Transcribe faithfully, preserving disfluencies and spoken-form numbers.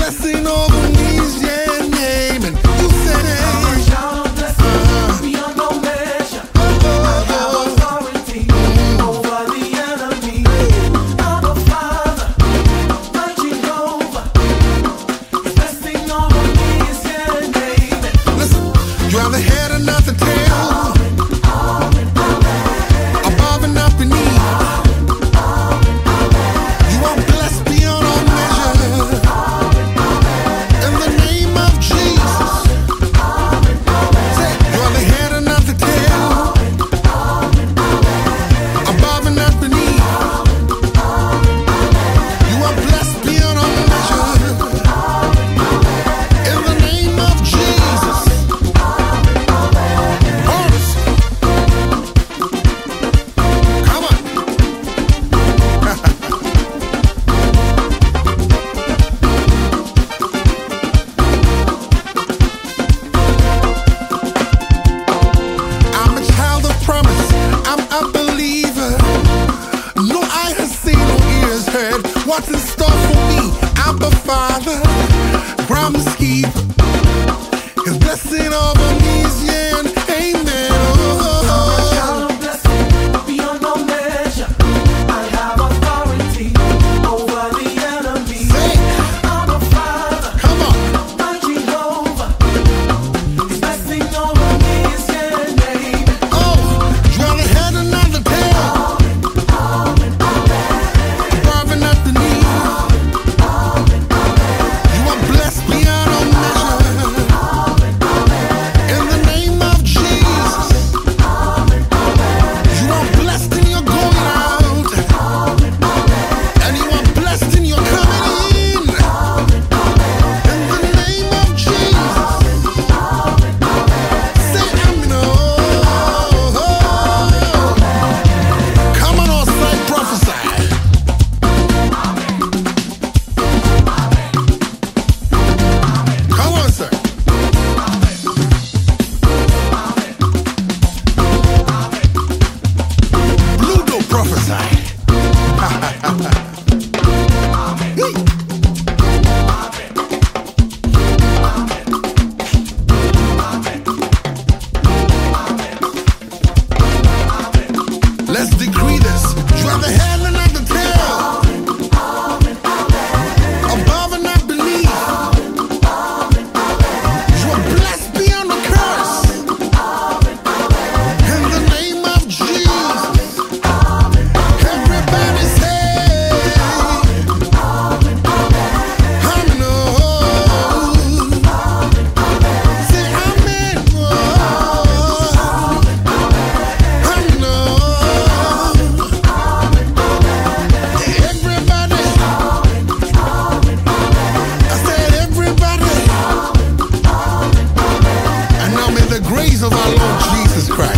blessing over me is your name. And you said it. You are the head and not the tail, above and not beneath. You are blessed beyond all measure. In the name of Jesus, say, you are the head and not the tail, above and not beneath. You are blessed beyond all measure. In the name of Jesus. What's in store for me? I'm a father, promise keeper. His blessing over me is yeah and amen. Oh, I'm a child of blessing beyond all measure. I have authority over the enemy. Say, I'm a father, come on, my Jehovah. His blessing over me is yeah and amen. oh, you are the head and not the tail, above and not beneath. You are blessed beyond all measure. In the name of Jesus, you are blessed in your going out, and you are blessed in your coming in. In the name of Jesus, say amen. Oh, come on, all sight, prophesy. Come on, sir. Bluto prophesy. Hey. Let's decree this. You are the head and not the tail, above and not beneath. You are blessed beyond the curse. In the name of Jesus, everybody say, I know. Say amen. Oh, I know. Everybody, I said everybody. And now may the grace of our Lord Jesus Christ